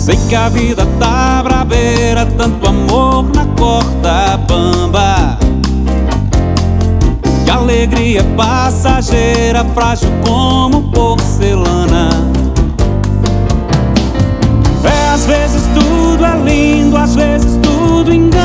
Sei que a vida tá brabeira, tanto amor na corda bamba. Que a alegria é passageira, frágil como porcelana. Às vezes tudo é lindo, às vezes tudo engana.